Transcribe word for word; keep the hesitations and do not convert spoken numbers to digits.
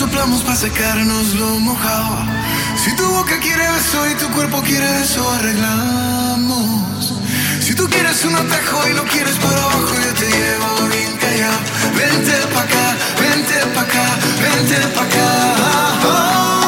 soplamos para secarnos lo mojado. Si tu boca quiere beso y tu cuerpo quiere eso, arreglamos. Si tú quieres un atajo y lo quieres por abajo, yo te llevo bien callado. Vente pa' acá, vente pa' acá, vente pa' acá. Oh.